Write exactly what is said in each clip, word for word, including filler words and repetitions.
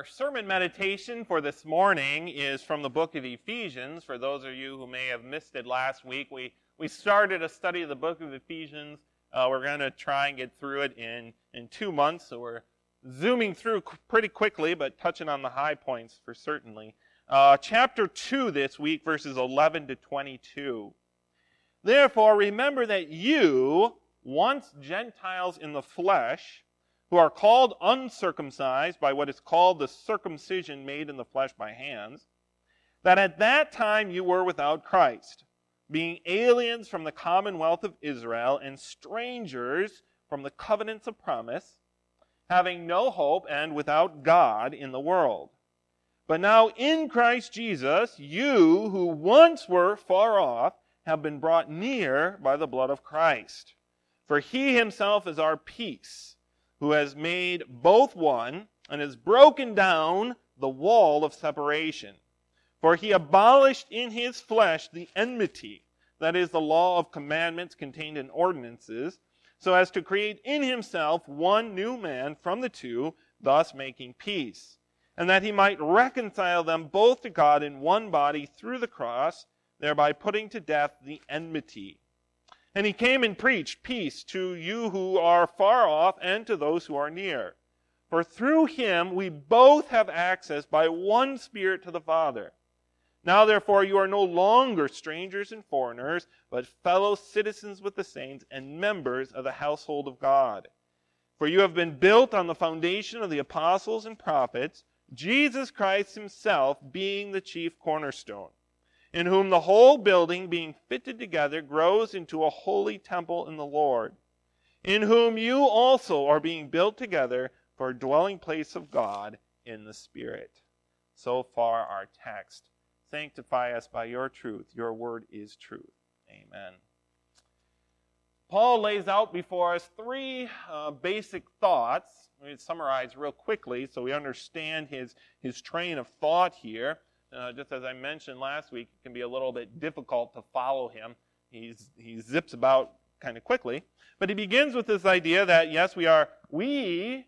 Our sermon meditation for this morning is from the book of Ephesians. For those of you who may have missed it last week, we, we started a study of the book of Ephesians. Uh, we're going to try and get through it in, in two months, so we're zooming through qu- pretty quickly, but touching on the high points for certainly. Uh, chapter two this week, verses eleven to twenty-two. Therefore, remember that you, once Gentiles in the flesh, who are called uncircumcised by what is called the circumcision made in the flesh by hands, that at that time you were without Christ, being aliens from the commonwealth of Israel and strangers from the covenants of promise, having no hope and without God in the world. But now in Christ Jesus, you who once were far off have been brought near by the blood of Christ. For he himself is our peace, who has made both one, and has broken down the wall of separation. For he abolished in his flesh the enmity, that is, the law of commandments contained in ordinances, so as to create in himself one new man from the two, thus making peace, and that he might reconcile them both to God in one body through the cross, thereby putting to death the enmity. And he came and preached peace to you who are far off and to those who are near. For through him we both have access by one Spirit to the Father. Now therefore you are no longer strangers and foreigners, but fellow citizens with the saints and members of the household of God. For you have been built on the foundation of the apostles and prophets, Jesus Christ himself being the chief cornerstone, in whom the whole building, being fitted together, grows into a holy temple in the Lord, in whom you also are being built together for a dwelling place of God in the Spirit. So far our text. Sanctify us by your truth. Your word is truth. Amen. Paul lays out before us three uh, basic thoughts. Let me summarize real quickly so we understand his, his train of thought here. Uh, just as I mentioned last week, it can be a little bit difficult to follow him. He's, he zips about kind of quickly. But he begins with this idea that, yes, we are, we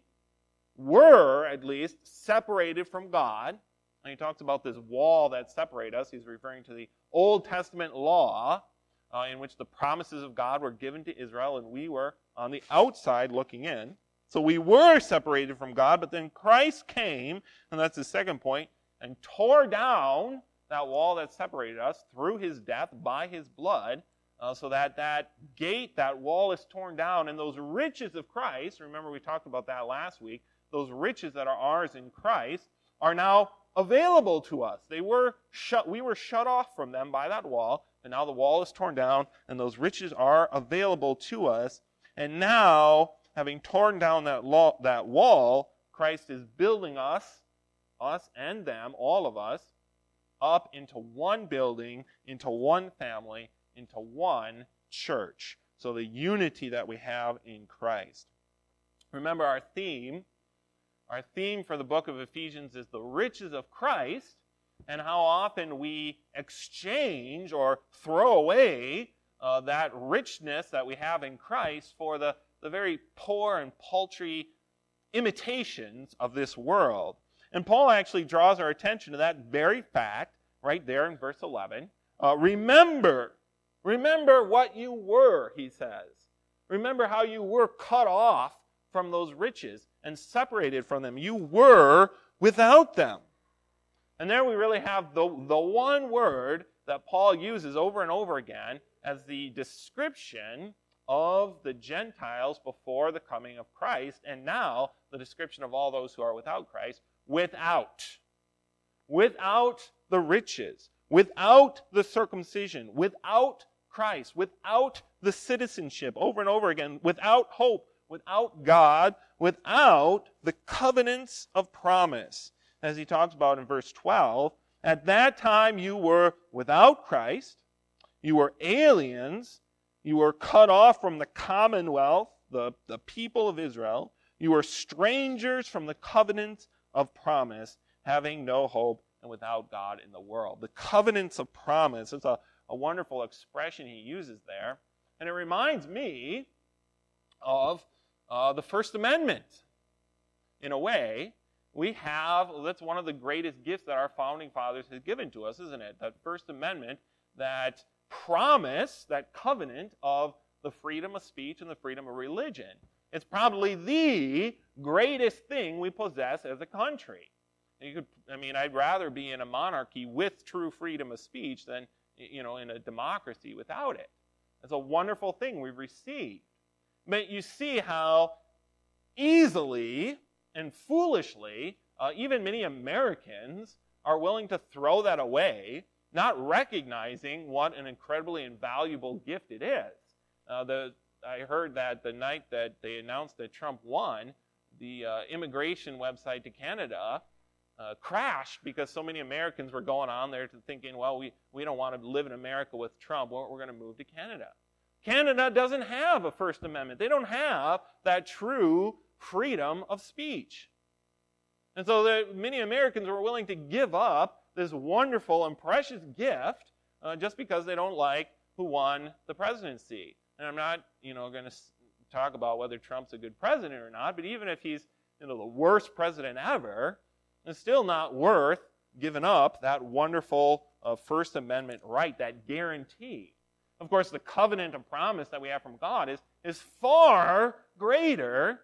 were, at least, separated from God. And he talks about this wall that separates us. He's referring to the Old Testament law uh, in which the promises of God were given to Israel, and we were on the outside looking in. So we were separated from God, but then Christ came, and that's the second point, and tore down that wall that separated us through his death by his blood, uh, so that that gate, that wall is torn down, and those riches of Christ, remember we talked about that last week, those riches that are ours in Christ are now available to us. They were shut, we were shut off from them by that wall, and now the wall is torn down, and those riches are available to us. And now, having torn down that, law, that wall, Christ is building us, us and them, all of us, up into one building, into one family, into one church. So the unity that we have in Christ. Remember our theme, our theme for the book of Ephesians is the riches of Christ, and how often we exchange or throw away uh, that richness that we have in Christ for the, the very poor and paltry imitations of this world. And Paul actually draws our attention to that very fact right there in verse eleven. Uh, remember, remember what you were, he says. Remember how you were cut off from those riches and separated from them. You were without them. And there we really have the, the one word that Paul uses over and over again as the description of the Gentiles before the coming of Christ, and now the description of all those who are without Christ. Without. Without the riches. Without the circumcision. Without Christ. Without the citizenship. Over and over again. Without hope. Without God. Without the covenants of promise. As he talks about in verse twelve, at that time you were without Christ. You were aliens. You were cut off from the commonwealth, the, the people of Israel. You were strangers from the covenants of promise, having no hope and without God in the world. The covenants of promise. It's a, a wonderful expression he uses there. And it reminds me of uh, the First Amendment, in a way, we have, that's one of the greatest gifts that our founding fathers have given to us, isn't it? That First Amendment, that promise, that covenant of the freedom of speech and the freedom of religion. It's probably the greatest thing we possess as a country. You could, I mean, I'd rather be in a monarchy with true freedom of speech than, you know, in a democracy without it. It's a wonderful thing we've received. But you see how easily and foolishly, uh, even many Americans are willing to throw that away, not recognizing what an incredibly invaluable gift it is. Uh, the, I heard that the night that they announced that Trump won, the uh, immigration website to Canada uh, crashed because so many Americans were going on there to thinking, well, we, we don't want to live in America with Trump. We're, we're going to move to Canada. Canada doesn't have a First Amendment. They don't have that true freedom of speech. And so there, many Americans were willing to give up this wonderful and precious gift uh, just because they don't like who won the presidency. And I'm not, you know, going to talk about whether Trump's a good president or not, but even if he's, you know, the worst president ever, it's still not worth giving up that wonderful uh, First Amendment right, that guarantee. Of course, the covenant and promise that we have from God is, is far greater,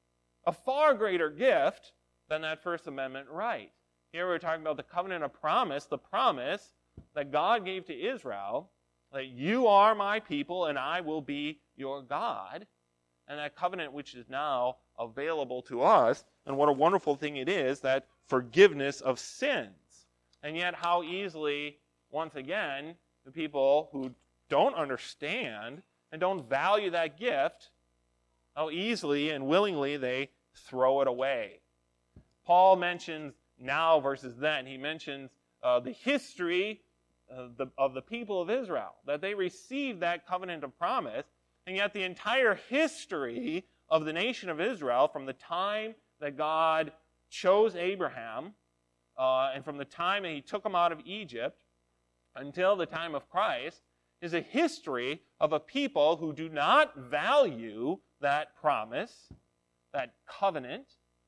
a far greater gift than that First Amendment right. Here we're talking about the covenant of promise, the promise that God gave to Israel, that you are my people and I will be your God, and that covenant which is now available to us. And what a wonderful thing it is, that forgiveness of sins. And yet how easily, once again, the people who don't understand and don't value that gift, how easily and willingly they throw it away. Paul mentions now versus then. He mentions uh, the history of the, of the people of Israel, that they received that covenant of promise, and yet the entire history of the nation of Israel, from the time that God chose Abraham, uh, and from the time that he took them out of Egypt until the time of Christ, is a history of a people who do not value that promise, that covenant,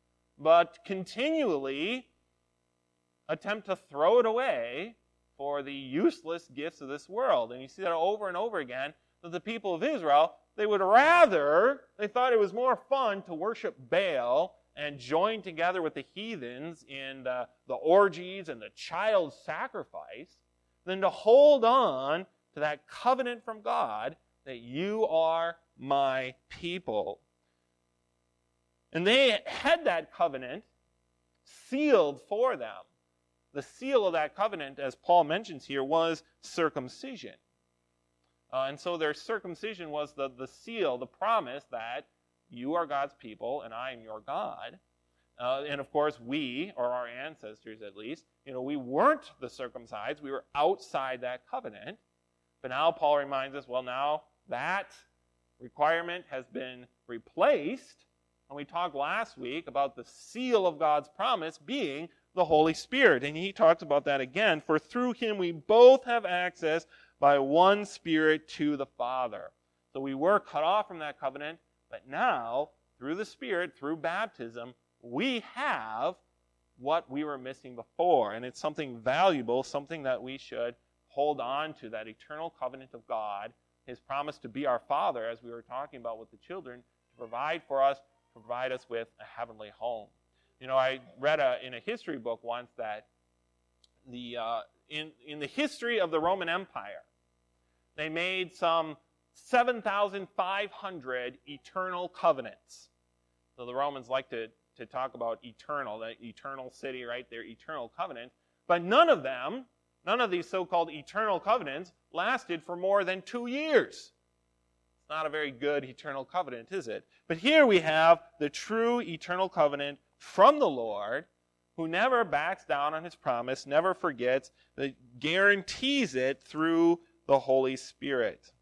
but continually attempt to throw it away for the useless gifts of this world. And you see that over and over again, that the people of Israel, they would rather, they thought it was more fun to worship Baal and join together with the heathens in the, the orgies and the child sacrifice than to hold on to that covenant from God that you are my people. And they had that covenant sealed for them. The seal of that covenant, as Paul mentions here, was circumcision. Uh, and so their circumcision was the, the seal, the promise that you are God's people and I am your God. Uh, and of course, we, or our ancestors at least, you know, we weren't the circumcised. We were outside that covenant. But now Paul reminds us, well, now that requirement has been replaced. And we talked last week about the seal of God's promise being the Holy Spirit. And he talks about that again. For through him we both have access by one Spirit to the Father. So we were cut off from that covenant, but now, through the Spirit, through baptism, we have what we were missing before. And it's something valuable, something that we should hold on to, that eternal covenant of God, his promise to be our Father, as we were talking about with the children, to provide for us, to provide us with a heavenly home. You know, I read a, in a history book once that the uh, in, in the history of the Roman Empire, they made some seven thousand five hundred eternal covenants. So the Romans like to, to talk about eternal, the eternal city, right? Their eternal covenant. But none of them, none of these so-called eternal covenants lasted for more than two years. It's not a very good eternal covenant, is it? But here we have the true eternal covenant from the Lord, who never backs down on his promise, never forgets, that guarantees it through the Holy Spirit.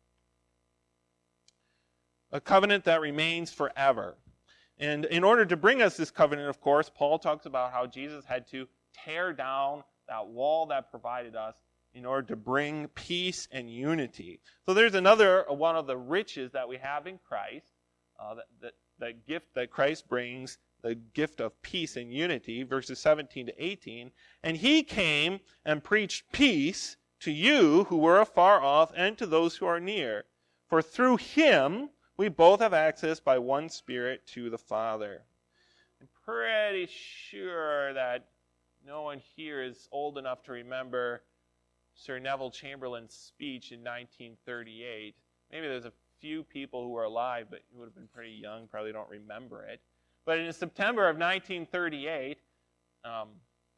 A covenant that remains forever. And in order to bring us this covenant, of course, Paul talks about how Jesus had to tear down that wall that provided us in order to bring peace and unity. So there's another one of the riches that we have in Christ, uh, that, that, that gift that Christ brings, the gift of peace and unity, verses seventeen to eighteen. And he came and preached peace to you who were afar off and to those who are near. For through him we both have access by one Spirit to the Father. I'm pretty sure that no one here is old enough to remember Sir Neville Chamberlain's speech in nineteen thirty-eight. Maybe there's a few people who are alive, but who would have been pretty young, probably don't remember it. But in September of nineteen thirty-eight, um,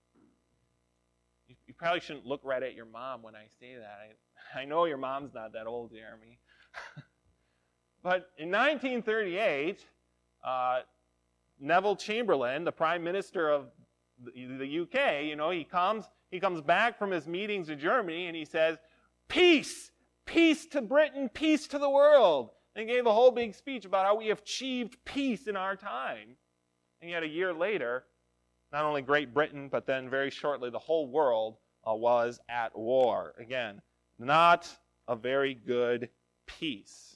you, you probably shouldn't look right at your mom when I say that. I, I know your mom's not that old, Jeremy. But in nineteen thirty-eight, uh, Neville Chamberlain, the Prime Minister of the, the U K, you know, he comes, he comes back from his meetings in Germany and he says, peace, peace to Britain, peace to the world. And he gave a whole big speech about how we have achieved peace in our time. And yet a year later, not only Great Britain, but then very shortly the whole world uh, was at war. Again, not a very good peace.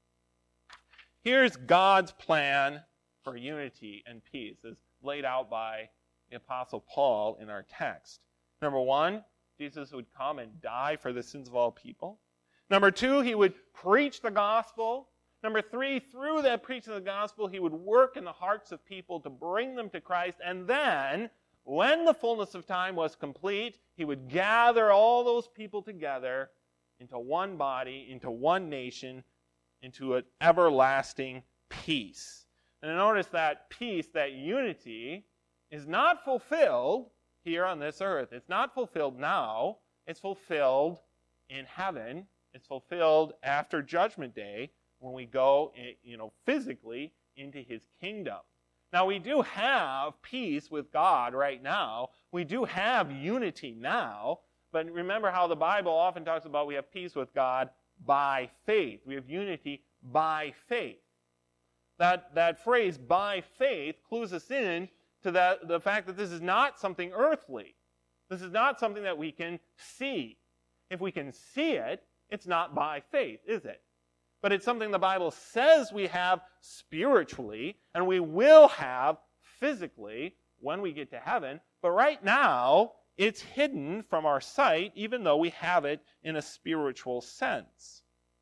Here's God's plan for unity and peace as laid out by the Apostle Paul in our text. Number one, Jesus would come and die for the sins of all people. Number two, he would preach the gospel. Number three, through that preaching of the gospel, he would work in the hearts of people to bring them to Christ. And then, when the fullness of time was complete, he would gather all those people together into one body, into one nation, into an everlasting peace. And notice that peace, that unity, is not fulfilled here on this earth. It's not fulfilled now. It's fulfilled in heaven. It's fulfilled after Judgment Day when we go, you know, physically into his kingdom. Now, we do have peace with God right now. We do have unity now. But remember how the Bible often talks about we have peace with God by faith. We have unity by faith. That, that phrase, by faith, clues us in to that, the fact that this is not something earthly. This is not something that we can see. If we can see it, it's not by faith, is it? But it's something the Bible says we have spiritually, and we will have physically when we get to heaven. But right now, it's hidden from our sight, even though we have it in a spiritual sense.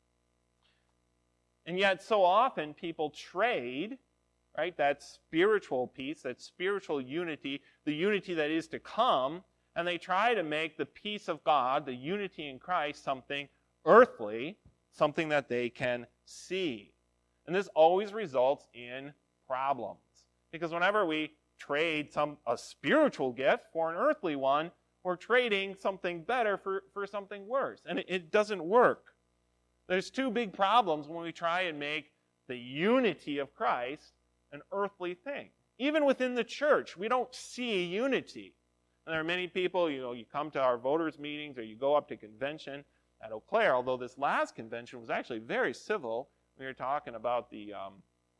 And yet, so often, people trade, right, that spiritual peace, that spiritual unity, the unity that is to come, and they try to make the peace of God, the unity in Christ, something earthly, something that they can see. And this always results in problems. Because whenever we trade some a spiritual gift for an earthly one, we're trading something better for, for something worse. And it, it doesn't work. There's two big problems when we try and make the unity of Christ an earthly thing. Even within the church, we don't see unity. And there are many people, you know, you come to our voters' meetings or you go up to convention at Eau Claire, although this last convention was actually very civil. We were talking about the, um,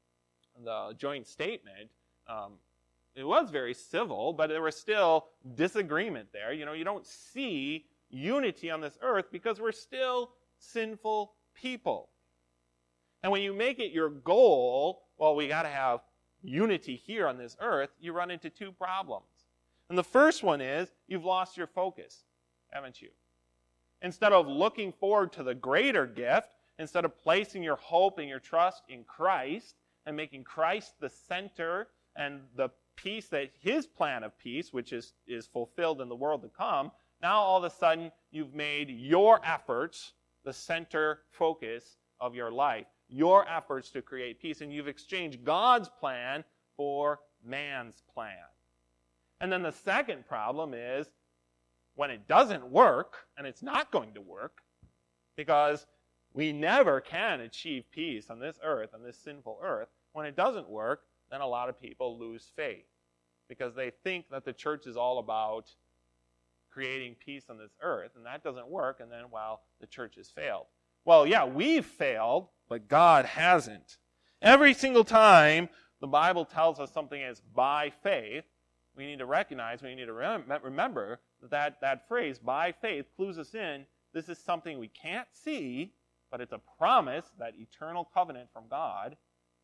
the joint statement. Um, it was very civil, but there was still disagreement there. You know, you don't see unity on this earth because we're still sinful people. And when you make it your goal, well, we got to have unity here on this earth, you run into two problems. And the first one is you've lost your focus, haven't you? Instead of looking forward to the greater gift, instead of placing your hope and your trust in Christ and making Christ the center and the peace that his plan of peace, which is, is fulfilled in the world to come, now all of a sudden you've made your efforts the center focus of your life, your efforts to create peace, and you've exchanged God's plan for man's plan. And then the second problem is when it doesn't work, and it's not going to work, because we never can achieve peace on this earth, on this sinful earth, when it doesn't work, then a lot of people lose faith because they think that the church is all about creating peace on this earth, and that doesn't work, and then, well, the church has failed. Well, yeah, we've failed, but God hasn't. Every single time the Bible tells us something is by faith, we need to recognize, we need to rem- remember that that phrase, by faith, clues us in, this is something we can't see, but it's a promise, that eternal covenant from God,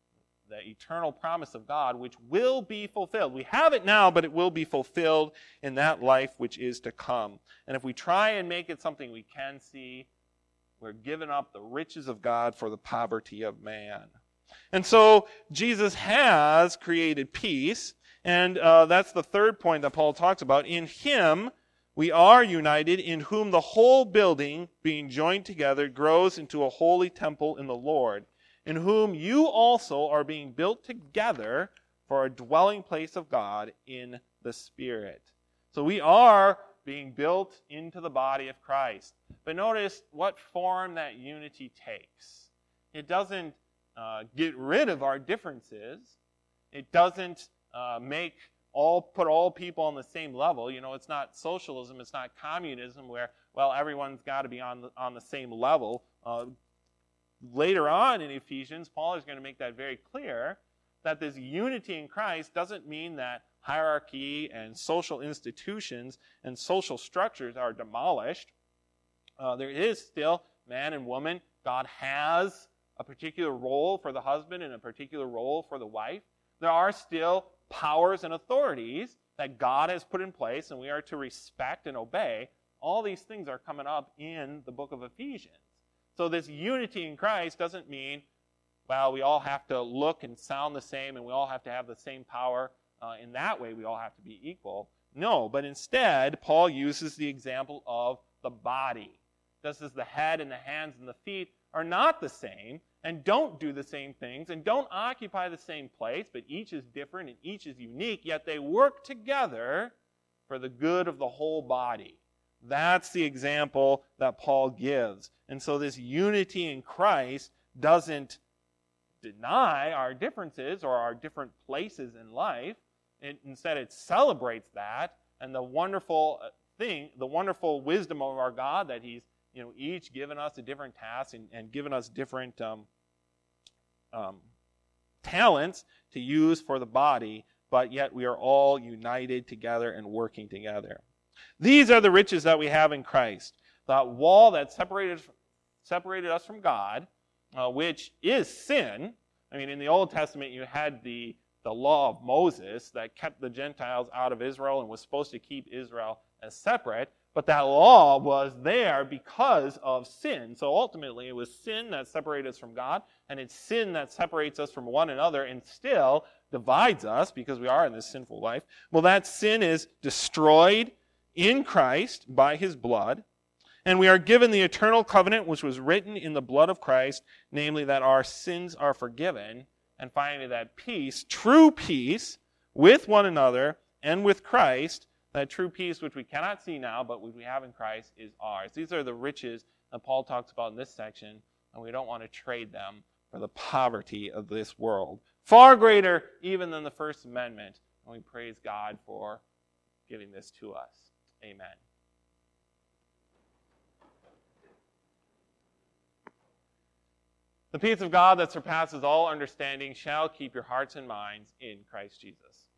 the eternal promise of God, which will be fulfilled. We have it now, but it will be fulfilled in that life which is to come. And if we try and make it something we can see, we're giving up the riches of God for the poverty of man. And so Jesus has created peace, and uh, that's the third point that Paul talks about. In him we are united, in whom the whole building, being joined together, grows into a holy temple in the Lord, in whom you also are being built together for a dwelling place of God in the Spirit. So we are being built into the body of Christ. But notice what form that unity takes. It doesn't uh, get rid of our differences. It doesn't uh, make all put all people on the same level. You know, it's not socialism, it's not communism where, well, everyone's got to be on the, on the same level. Uh, later on in Ephesians, Paul is going to make that very clear, that this unity in Christ doesn't mean that hierarchy and social institutions and social structures are demolished. Uh, there is still man and woman. God has a particular role for the husband and a particular role for the wife. There are still powers and authorities that God has put in place, and we are to respect and obey. All these things are coming up in the book of Ephesians. So this unity in Christ doesn't mean, well, we all have to look and sound the same, and we all have to have the same power. Uh, in that way, we all have to be equal. No, but instead, Paul uses the example of the body. Just as the head and the hands and the feet are not the same, and don't do the same things, and don't occupy the same place, but each is different and each is unique, yet they work together for the good of the whole body. That's the example that Paul gives. And so this unity in Christ doesn't deny our differences or our different places in life. It, instead, it celebrates that and the wonderful thing, the wonderful wisdom of our God that He's, you know, each given us a different task and, and given us different um, um, talents to use for the body, but yet we are all united together and working together. These are the riches that we have in Christ. The wall that separated, separated us from God, uh, which is sin. I mean, in the Old Testament, you had the, the law of Moses that kept the Gentiles out of Israel and was supposed to keep Israel as separate. But that law was there because of sin. So ultimately, it was sin that separated us from God, and it's sin that separates us from one another and still divides us because we are in this sinful life. Well, that sin is destroyed in Christ by His blood, and we are given the eternal covenant which was written in the blood of Christ, namely that our sins are forgiven, and finally that peace, true peace, with one another and with Christ, that true peace which we cannot see now, but which we have in Christ, is ours. These are the riches that Paul talks about in this section, and we don't want to trade them for the poverty of this world. Far greater even than the First Amendment, and we praise God for giving this to us. Amen. The peace of God that surpasses all understanding shall keep your hearts and minds in Christ Jesus.